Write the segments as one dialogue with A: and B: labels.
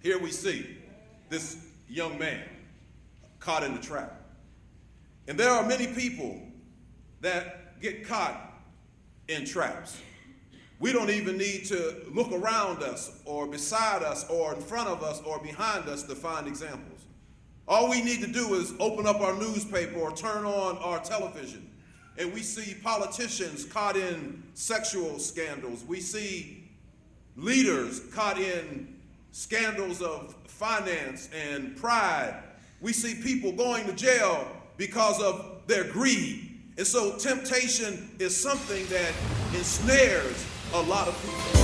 A: Here we see this young man caught in the trap. And there are many people that get caught in traps. We don't even need to look around us or beside us or in front of us or behind us to find examples. All we need to do is open up our newspaper or turn on our television, and we see politicians caught in sexual scandals. We see leaders caught in scandals of finance and pride. We see people going to jail because of their greed. And so temptation is something that ensnares a lot of people.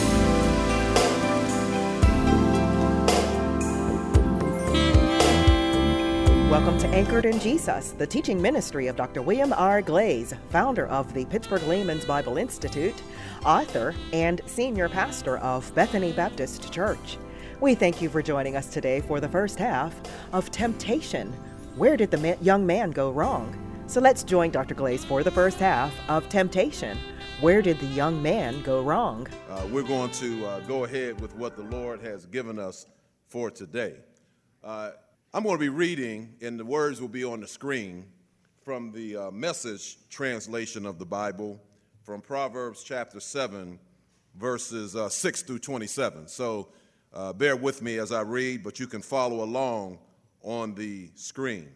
B: Welcome to Anchored in Jesus, the teaching ministry of Dr. William R. Glaze, founder of the Pittsburgh Layman's Bible Institute, author, and senior pastor of Bethany Baptist Church. We thank you for joining us today for the first half of Temptation. Where did the young man go wrong? So let's join Dr. Glaze for the first half of Temptation. Where did the young man go wrong?
A: We're going to go ahead with what the Lord has given us for today. I'm going to be reading, and the words will be on the screen, from the Message translation of the Bible, from Proverbs chapter 7, verses 6 through 27. So bear with me as I read, but you can follow along on the screen.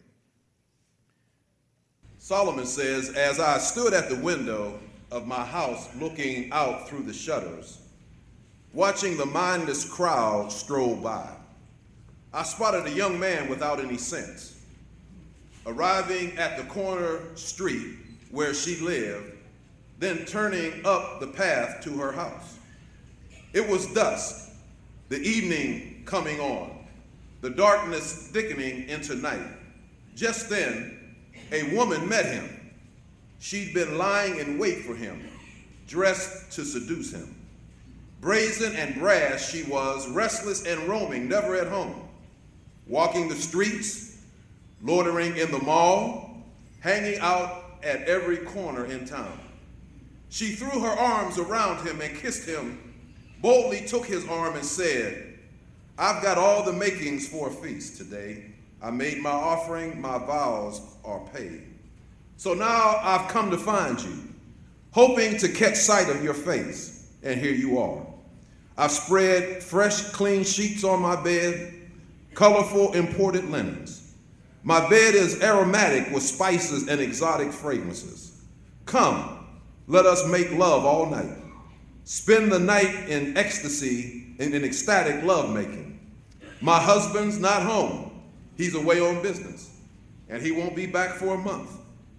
A: Solomon says, "As I stood at the window of my house looking out through the shutters, watching the mindless crowd stroll by, I spotted a young man without any sense. Arriving at the corner street where she lived, then turning up the path to her house. It was dusk, the evening coming on, the darkness thickening into night. Just then, a woman met him. She'd been lying in wait for him, dressed to seduce him. Brazen and brash she was, restless and roaming, never at home. Walking the streets, loitering in the mall, hanging out at every corner in town. She threw her arms around him and kissed him, boldly took his arm and said, 'I've got all the makings for a feast today. I made my offering, my vows are paid. So now I've come to find you, hoping to catch sight of your face, and here you are. I've spread fresh, clean sheets on my bed, colorful imported linens. My bed is aromatic with spices and exotic fragrances. Come, let us make love all night. Spend the night in ecstasy, in ecstatic lovemaking. My husband's not home. He's away on business, and he won't be back for a month.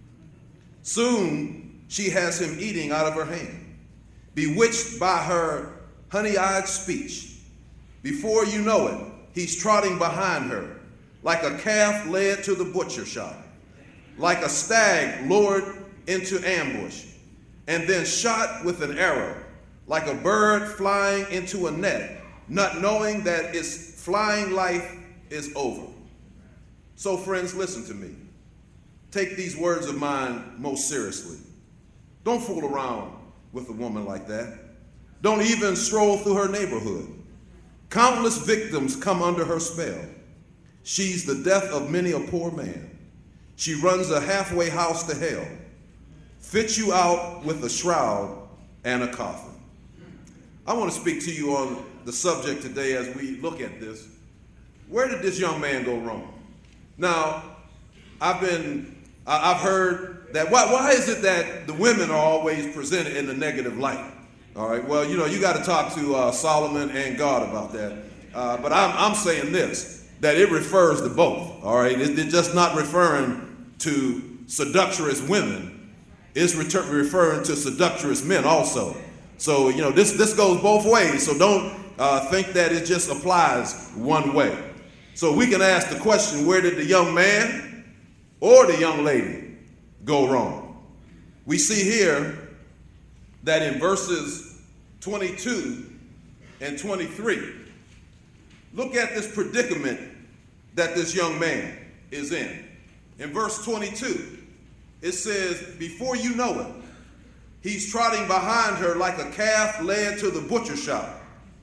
A: Soon she has him eating out of her hand, bewitched by her honey-eyed speech. Before you know it, he's trotting behind her, like a calf led to the butcher shop, like a stag lured into ambush, and then shot with an arrow, like a bird flying into a net, not knowing that its flying life is over." So friends, listen to me. Take these words of mine most seriously. Don't fool around with a woman like that. Don't even stroll through her neighborhood. Countless victims come under her spell. She's the death of many a poor man. She runs a halfway house to hell, fits you out with a shroud and a coffin. I want to speak to you on the subject today as we look at this. Where did this young man go wrong? Now, I've heard that why is it that the women are always presented in the negative light? All right, well, you got to talk to Solomon and God about that. But I'm saying this, that it refers to both. All right, it's just not referring to seductress women. It's referring to seductress men also. So, this goes both ways. So don't think that it just applies one way. So we can ask the question, where did the young man or the young lady go wrong? We see here that in verses 22 and 23, look at this predicament that this young man is in. In verse 22, it says, "Before you know it, he's trotting behind her like a calf led to the butcher shop,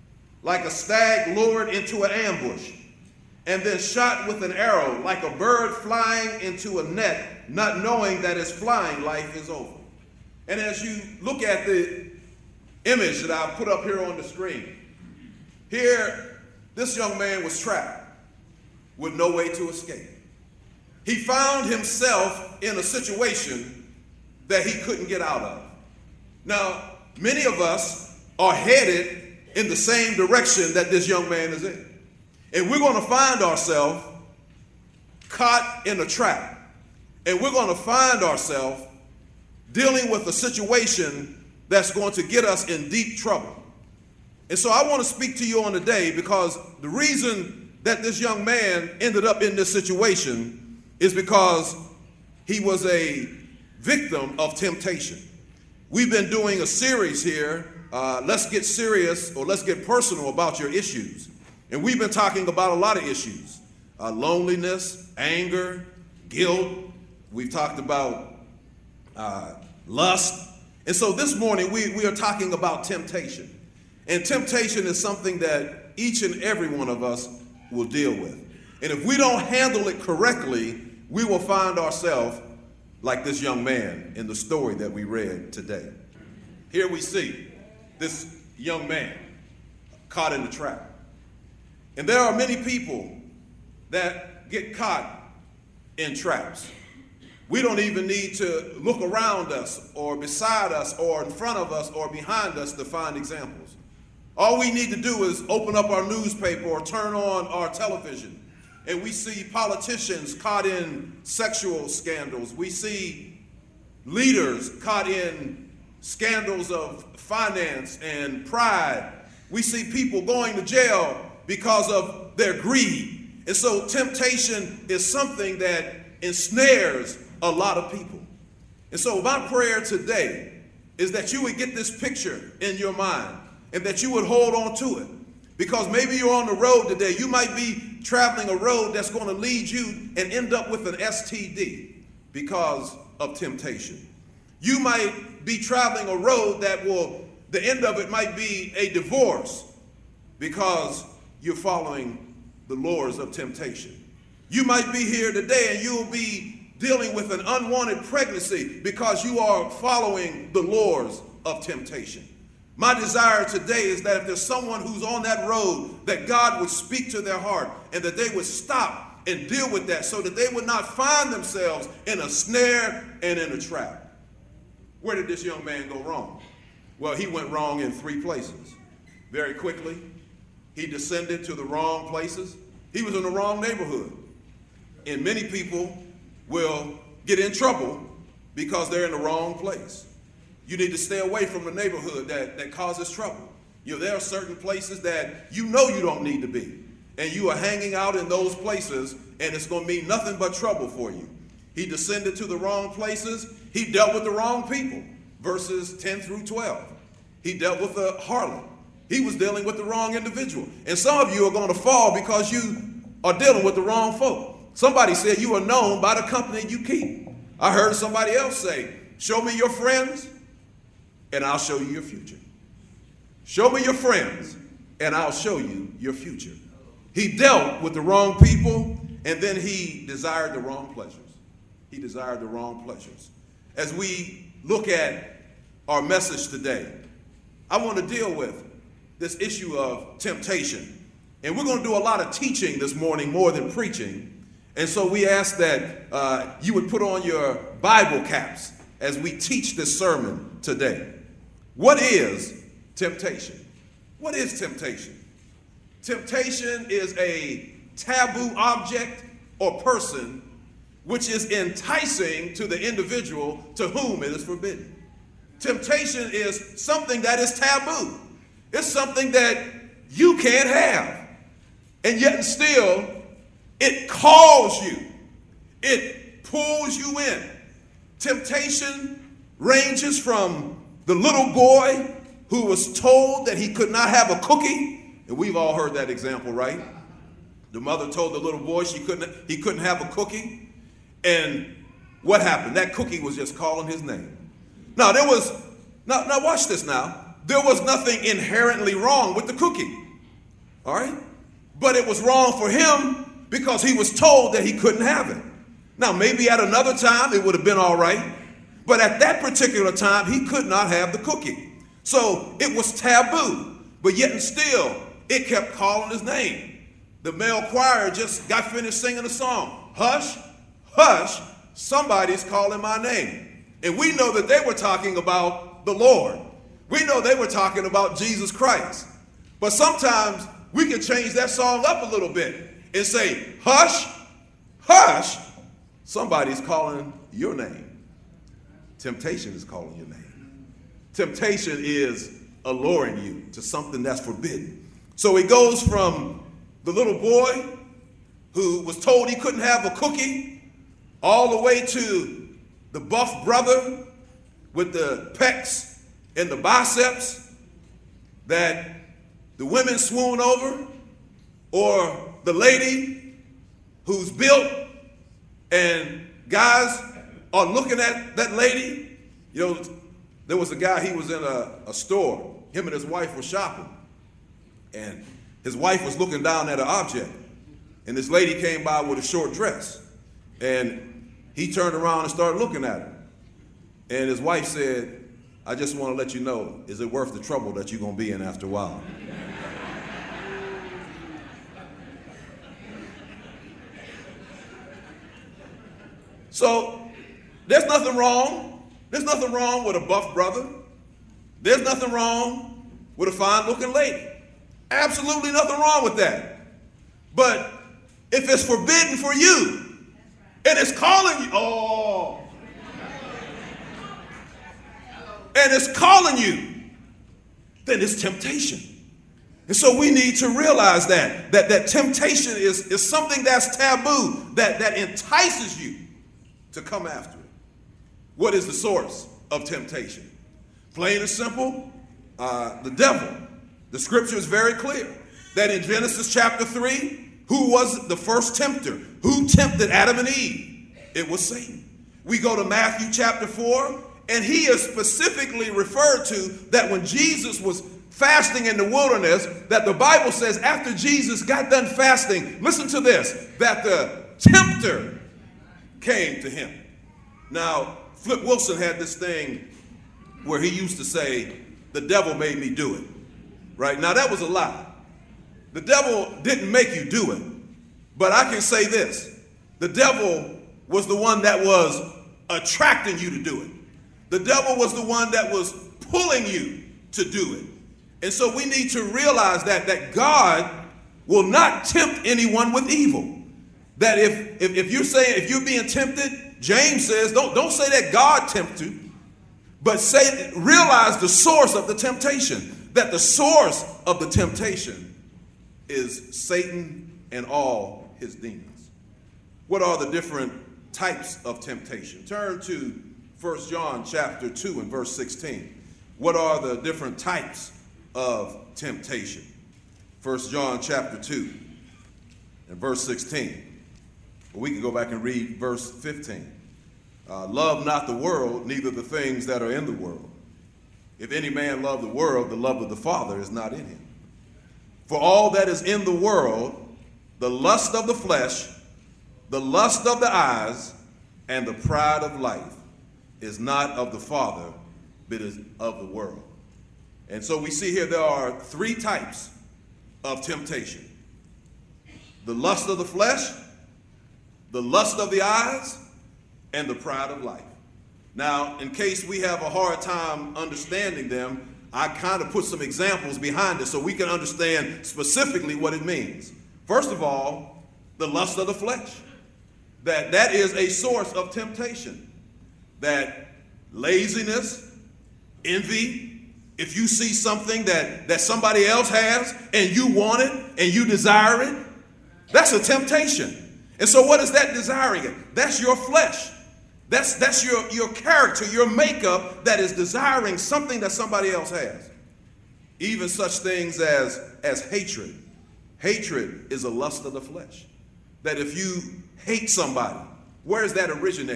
A: like a stag lured into an ambush, and then shot with an arrow, like a bird flying into a net, not knowing that its flying life is over. And as you look at the image that I've put up here on the screen, here, this young man was trapped with no way to escape. He found himself in a situation that he couldn't get out of. Now, many of us are headed in the same direction that this young man is in. And we're going to find ourselves caught in a trap. And we're going to find ourselves dealing with a situation that's going to get us in deep trouble. And so I want to speak to you on today because the reason that this young man ended up in this situation is because he was a victim of temptation. We've been doing a series here, Let's Get Serious, or Let's Get Personal about your issues. And we've been talking about a lot of issues, loneliness, anger, guilt. We've talked about lust. And so this morning we are talking about temptation. And temptation is something that each and every one of us will deal with. And if we don't handle it correctly, we will find ourselves like this young man in the story that we read today. Here we see this young man caught in the trap. And there are many people that get caught in traps. We don't even need to look around us or beside us or in front of us or behind us to find examples. All we need to do is open up our newspaper or turn on our television, and we see politicians caught in sexual scandals. We see leaders caught in scandals of finance and pride. We see people going to jail because of their greed. And so temptation is something that ensnares a lot of people. And so my prayer today is that you would get this picture in your mind and that you would hold on to it. Because maybe you're on the road today. You might be traveling a road that's going to lead you and end up with an STD because of temptation. You might be traveling a road that the end of it might be a divorce because you're following the lures of temptation. You might be here today and you'll be dealing with an unwanted pregnancy because you are following the lures of temptation. My desire today is that if there's someone who's on that road, that God would speak to their heart and that they would stop and deal with that so that they would not find themselves in a snare and in a trap. Where did this young man go wrong? Well, he went wrong in 3 places. Very quickly, he descended to the wrong places. He was in the wrong neighborhood. And many people will get in trouble because they're in the wrong place. You need to stay away from the neighborhood that causes trouble. There are certain places that you know you don't need to be. And you are hanging out in those places, and it's going to mean nothing but trouble for you. He descended to the wrong places. He dealt with the wrong people. Verses 10 through 12. He dealt with a harlot. He was dealing with the wrong individual. And some of you are going to fall because you are dealing with the wrong folk. Somebody said you are known by the company you keep. I heard somebody else say, show me your friends, and I'll show you your future. Show me your friends, and I'll show you your future. He dealt with the wrong people, and then he desired the wrong pleasures. He desired the wrong pleasures. As we look at our message today, I want to deal with this issue of temptation. And we're going to do a lot of teaching this morning more than preaching. And so we ask that you would put on your Bible caps as we teach this sermon today. What is temptation? What is temptation? Temptation is a taboo object or person which is enticing to the individual to whom it is forbidden. Temptation is something that is taboo. It's something that you can't have. And yet and still, it calls you. It pulls you in. Temptation ranges from the little boy who was told that he could not have a cookie. And we've all heard that example, right? The mother told the little boy he couldn't have a cookie. And what happened? That cookie was just calling his name. Now watch this now. There was nothing inherently wrong with the cookie. All right? But it was wrong for him because he was told that he couldn't have it. Now, maybe at another time it would have been all right, but at that particular time he could not have the cookie. So it was taboo, but yet and still it kept calling his name. The male choir just got finished singing a song. Hush, hush, somebody's calling my name. And we know that they were talking about the Lord. We know they were talking about Jesus Christ. But sometimes we can change that song up a little bit and say, hush, hush, somebody's calling your name. Temptation is calling your name. Temptation is alluring you to something that's forbidden. So it goes from the little boy who was told he couldn't have a cookie all the way to the buff brother with the pecs and the biceps that the women swoon over, or the lady who's built and guys are looking at that lady. You know, there was a guy, he was in a store. Him and his wife were shopping. And his wife was looking down at an object. And this lady came by with a short dress. And he turned around and started looking at her. And his wife said, I just want to let you know, is it worth the trouble that you're going to be in after a while? So there's nothing wrong. There's nothing wrong with a buff brother. There's nothing wrong with a fine-looking lady. Absolutely nothing wrong with that. But if it's forbidden for you and it's calling you, and it's calling you, then it's temptation. And so we need to realize that temptation is something that's taboo, that entices you to come after it. What is the source of temptation? Plain and simple, the devil. The scripture is very clear that in Genesis chapter 3, who was the first tempter? Who tempted Adam and Eve? It was Satan. We go to Matthew chapter 4, and he is specifically referred to that when Jesus was fasting in the wilderness, that the Bible says after Jesus got done fasting, listen to this, that the tempter came to him. Now, Flip Wilson had this thing where he used to say, the devil made me do it. Right? Now, that was a lie. The devil didn't make you do it. But I can say this. The devil was the one that was attracting you to do it. The devil was the one that was pulling you to do it. And so we need to realize that God will not tempt anyone with evil. That if you're saying, if you're being tempted, James says, don't say that God tempts you, but realize the source of the temptation. That the source of the temptation is Satan and all his demons. What are the different types of temptation? Turn to 1 John chapter 2 and verse 16. What are the different types of temptation? 1 John chapter 2 and verse 16. We can go back and read verse 15. Love not the world, neither the things that are in the world. If any man love the world, the love of the Father is not in him. For all that is in the world, the lust of the flesh, the lust of the eyes, and the pride of life is not of the Father, but is of the world. And so we see here there are three types of temptation. The lust of the flesh, the lust of the eyes, and the pride of life. Now, in case we have a hard time understanding them, I kind of put some examples behind it so we can understand specifically what it means. First of all, the lust of the flesh. That is a source of temptation. That laziness, envy, if you see something that somebody else has and you want it and you desire it, that's a temptation. And so what is that desiring it? That's your flesh. That's your character, your makeup that is desiring something that somebody else has. Even such things as hatred. Hatred is a lust of the flesh. That if you hate somebody, where is that originating?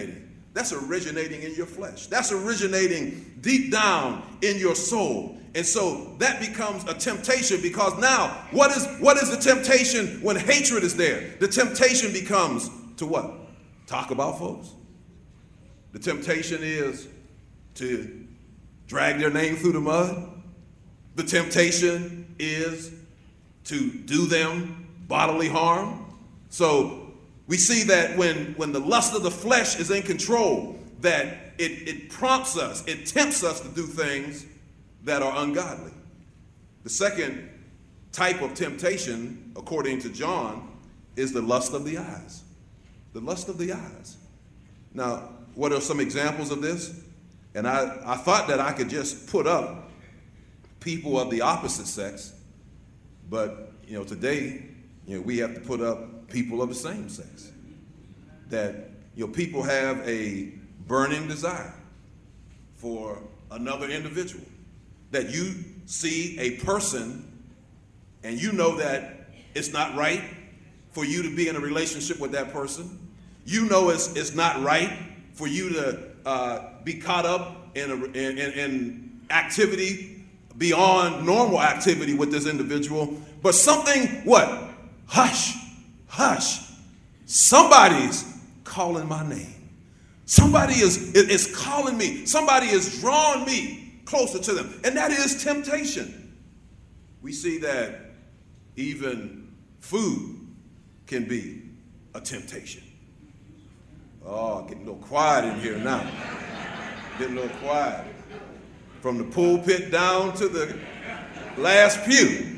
A: That's originating in your flesh. That's originating deep down in your soul. And so that becomes a temptation, because now what is the temptation when hatred is there? The temptation becomes to what? Talk about folks. The temptation is to drag their name through the mud. The temptation is to do them bodily harm. So we see that when the lust of the flesh is in control, that it prompts us, it tempts us to do things that are ungodly. The second type of temptation, according to John, is the lust of the eyes. The lust of the eyes. Now, what are some examples of this? And I thought that I could just put up people of the opposite sex, but today, we have to put up people of the same sex. That people have a burning desire for another individual. That you see a person and you know that it's not right for you to be in a relationship with that person. You know it's not right for you to be caught up in activity beyond normal activity with this individual. But something, what? Hush, hush. Somebody's calling my name. Somebody is calling me. Somebody is drawing me closer to them. And that is temptation. We see that even food can be a temptation. Oh, getting a little quiet in here now. Getting a little quiet. From the pulpit down to the last pew.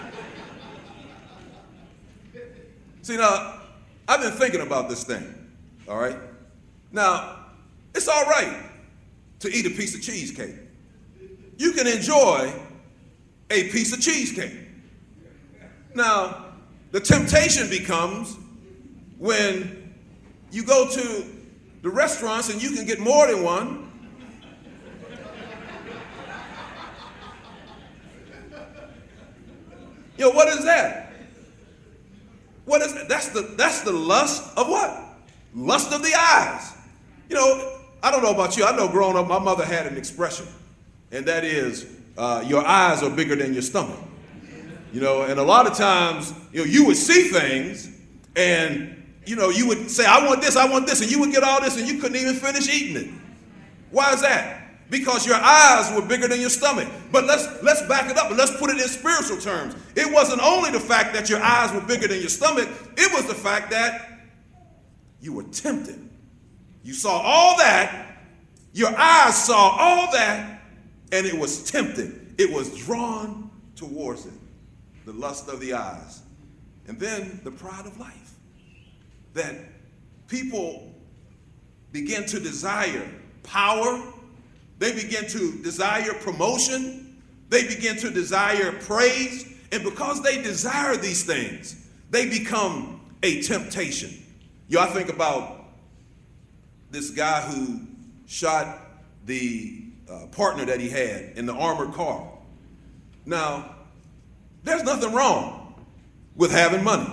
A: See, now, I've been thinking about this thing, all right? Now, it's all right to eat a piece of cheesecake. You can enjoy a piece of cheesecake. Now, the temptation becomes when you go to the restaurants and you can get more than one. What is that? What is that? That's the lust of what? Lust of the eyes. I don't know about you. I know growing up, my mother had an expression, and that is, your eyes are bigger than your stomach. And a lot of times, you would see things, and you would say, I want this, and you would get all this, and you couldn't even finish eating it. Why is that? Because your eyes were bigger than your stomach. But let's back it up and let's put it in spiritual terms. It wasn't only the fact that your eyes were bigger than your stomach, it was the fact that you were tempted. You saw all that, your eyes saw all that, and it was tempted. It was drawn towards it. The lust of the eyes. And then the pride of life. That people begin to desire power. They begin to desire promotion. They begin to desire praise. And because they desire these things, they become a temptation. I think about this guy who shot the partner that he had in the armored car. Now, there's nothing wrong with having money.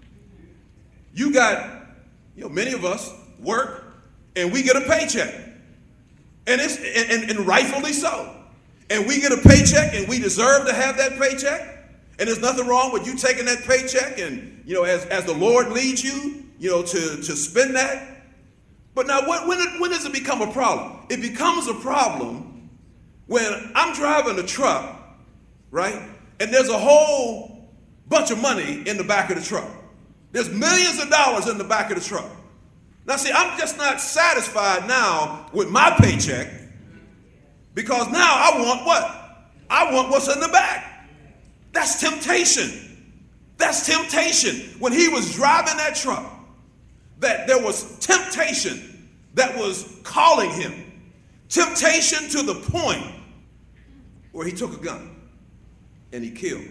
A: You got, many of us work and we get a paycheck. And and rightfully so. And we get a paycheck and we deserve to have that paycheck. And there's nothing wrong with you taking that paycheck and, as the Lord leads you, to spend that. But now when does it become a problem? It becomes a problem when I'm driving a truck, right? And there's a whole bunch of money in the back of the truck. There's millions of dollars in the back of the truck. Now, see, I'm just not satisfied now with my paycheck, because now I want what? I want what's in the back. That's temptation. That's temptation. When he was driving that truck, that there was temptation that was calling him. Temptation to the point where he took a gun and he killed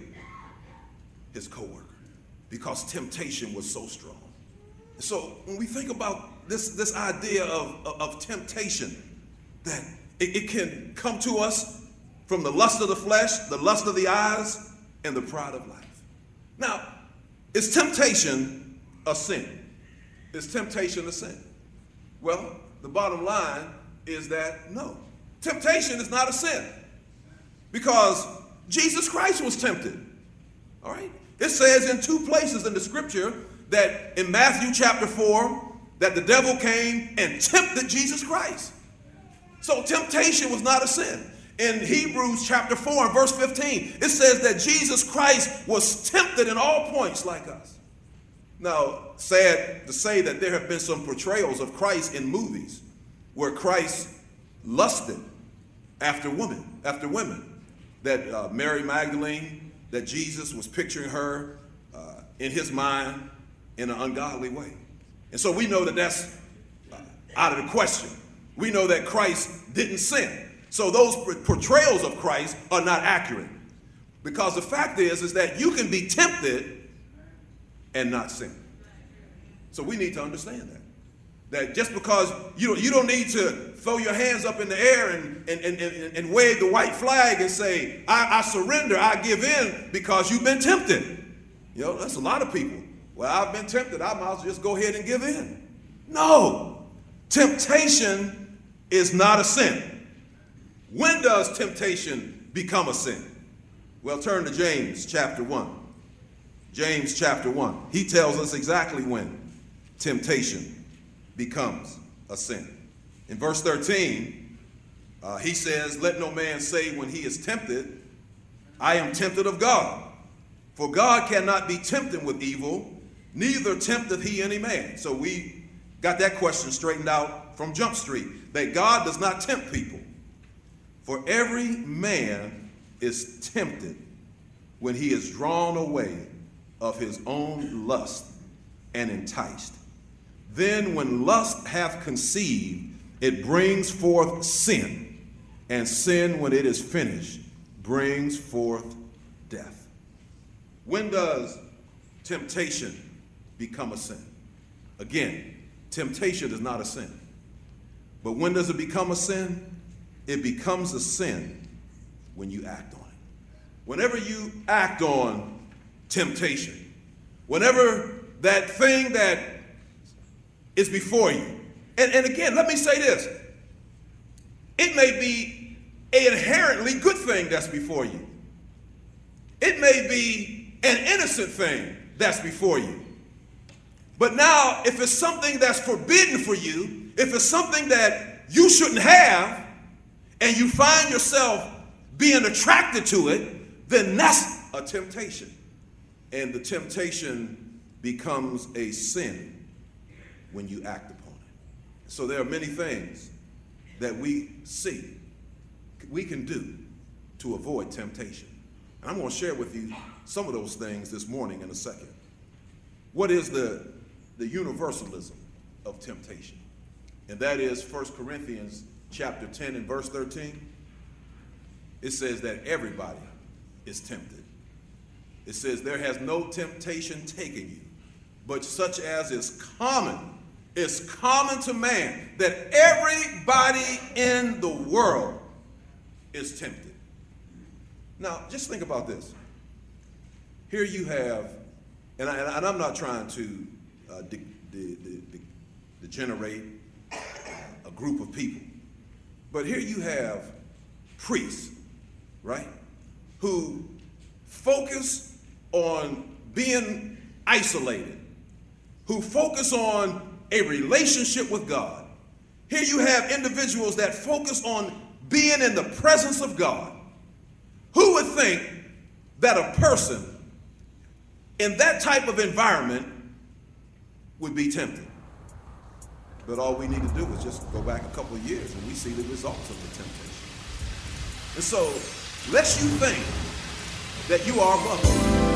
A: his coworker because temptation was so strong. So when we think about this idea of temptation, that it can come to us from the lust of the flesh, the lust of the eyes, and the pride of life. Now, is temptation a sin? Is temptation a sin? Well, the bottom line is that no, temptation is not a sin, because Jesus Christ was tempted. All right? It says in 2 places in the scripture that in Matthew chapter 4 that the devil came and tempted Jesus Christ. So temptation was not a sin. In Hebrews chapter 4 and verse 15, it says that Jesus Christ was tempted in all points like us. Now, sad to say that there have been some portrayals of Christ in movies where Christ lusted after women, that Mary Magdalene, that Jesus was picturing her in his mind in an ungodly way. And so we know that that's out of the question. We know that Christ didn't sin. So those portrayals of Christ are not accurate. Because the fact is that you can be tempted and not sin. So we need to understand that. That just because you don't need to throw your hands up in the air and wave the white flag and say, I surrender, I give in, because you've been tempted. You know, that's a lot of people. Well, I've been tempted, I might as well just go ahead and give in. No, temptation is not a sin. When does temptation become a sin? Well, turn to James chapter 1. James chapter 1. He tells us exactly when temptation becomes a sin. In verse 13, he says, let no man say when he is tempted, I am tempted of God. For God cannot be tempted with evil, neither tempteth he any man. So we got that question straightened out from Jump Street, that God does not tempt people. For every man is tempted when he is drawn away of his own lust and enticed. Then when lust hath conceived, it brings forth sin, and sin, when it is finished, brings forth death. When does temptation become a sin? Again, temptation is not a sin. But when does it become a sin? It becomes a sin when you act on it. Whenever you act on temptation, whenever that thing that is before you, and again, let me say this, it may be an inherently good thing that's before you. It may be an innocent thing that's before you. But now, if it's something that's forbidden for you, if it's something that you shouldn't have, and you find yourself being attracted to it, then that's a temptation. And the temptation becomes a sin when you act upon it. So there are many things that we can do to avoid temptation. And I'm going to share with you some of those things this morning in a second. What is the universalism of temptation? And that is 1 Corinthians chapter 10 and verse 13. It says that everybody is tempted. It says there has no temptation taken you, but such as is common to man, that everybody in the world is tempted. Now, just think about this. Here you have, and I'm not trying to degenerate a group of people, but here you have priests, right, who focus on being isolated, who focus on a relationship with God. Here you have individuals that focus on being in the presence of God. Who would think that a person in that type of environment would be tempted? But all we need to do is just go back a couple of years and we see the results of the temptation. And so, lest you think that you are above it.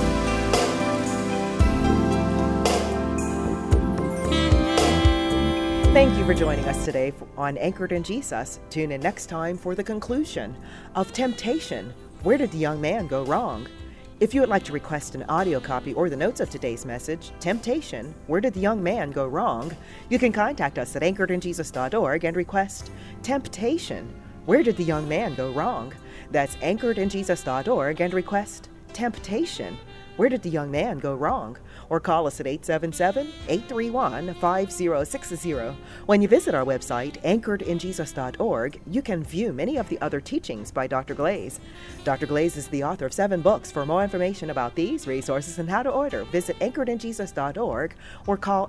B: Thank you for joining us today on Anchored in Jesus. Tune in next time for the conclusion of Temptation. Where did the young man go wrong? If you would like to request an audio copy or the notes of today's message, Temptation, Where Did the Young Man Go Wrong?, you can contact us at anchoredinjesus.org and request Temptation, Where Did the Young Man Go Wrong? That's anchoredinjesus.org and request Temptation, Where did the young man go wrong? Or call us at 877-831-5060. When you visit our website, anchoredinjesus.org, you can view many of the other teachings by Dr. Glaze. Dr. Glaze is the author of 7 books. For more information about these resources and how to order, visit anchoredinjesus.org or call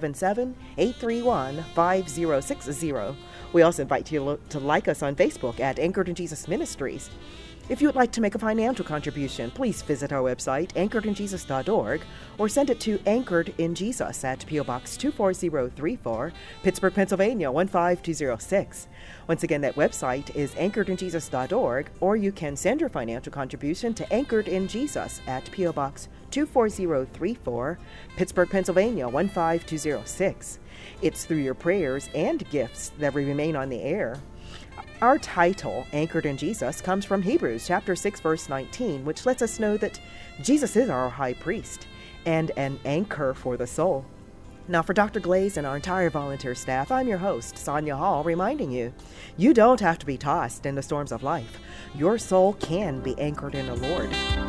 B: 877-831-5060. We also invite you to like us on Facebook at Anchored in Jesus Ministries. If you would like to make a financial contribution, please visit our website, anchoredinjesus.org, or send it to Anchored in Jesus at P.O. Box 24034, Pittsburgh, Pennsylvania 15206. Once again, that website is anchoredinjesus.org, or you can send your financial contribution to Anchored in Jesus at P.O. Box 24034, Pittsburgh, Pennsylvania 15206. It's through your prayers and gifts that we remain on the air. Our title, Anchored in Jesus, comes from Hebrews chapter 6, verse 19, which lets us know that Jesus is our high priest and an anchor for the soul. Now, for Dr. Glaze and our entire volunteer staff, I'm your host, Sonia Hall, reminding you, you don't have to be tossed in the storms of life. Your soul can be anchored in the Lord.